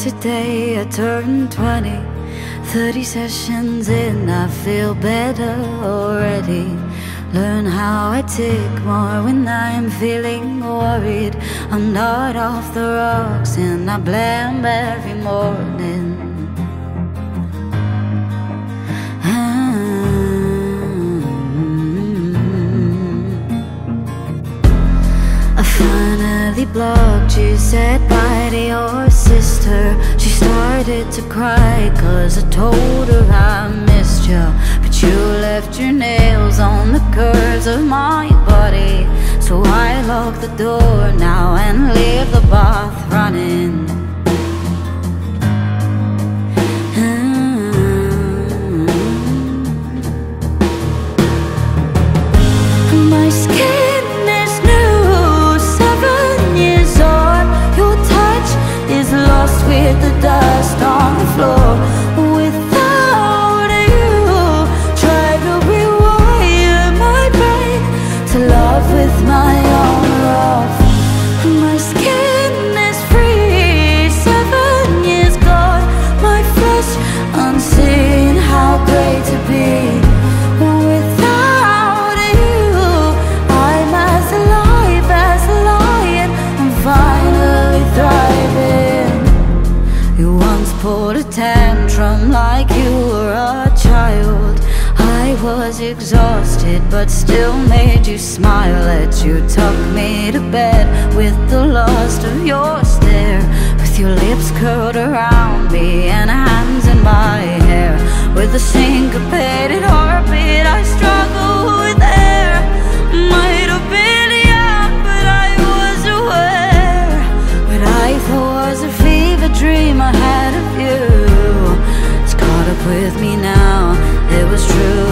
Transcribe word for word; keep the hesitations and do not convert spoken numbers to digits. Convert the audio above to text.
today I turned twenty. Thirty sessions in, I feel better already. Learn how I take more when I'm feeling worried. I'm not off the rocks and I blame every morning. I finally blocked you, said bye to your sister. She started to cry cause I told her I missed you. But you left your nails on the curves of my body. So I lock the door now and leave the bath running. My skin is new, seven years on. Your touch is lost with the dust on the floor. Without you, try to rewire my brain to love with my armor off. My skin is free, seven years gone. My flesh unseen, how great to be. Pulled a tantrum like you were a child. I was exhausted but still made you smile. Let you tuck me to bed with the lust of your stare. With your lips curled around me and hands in my hair. With a syncopated heartbeat I struggle with air. Might have been young but I was aware. What I thought was a fever dream I had of you, it's caught up with me now. It was true.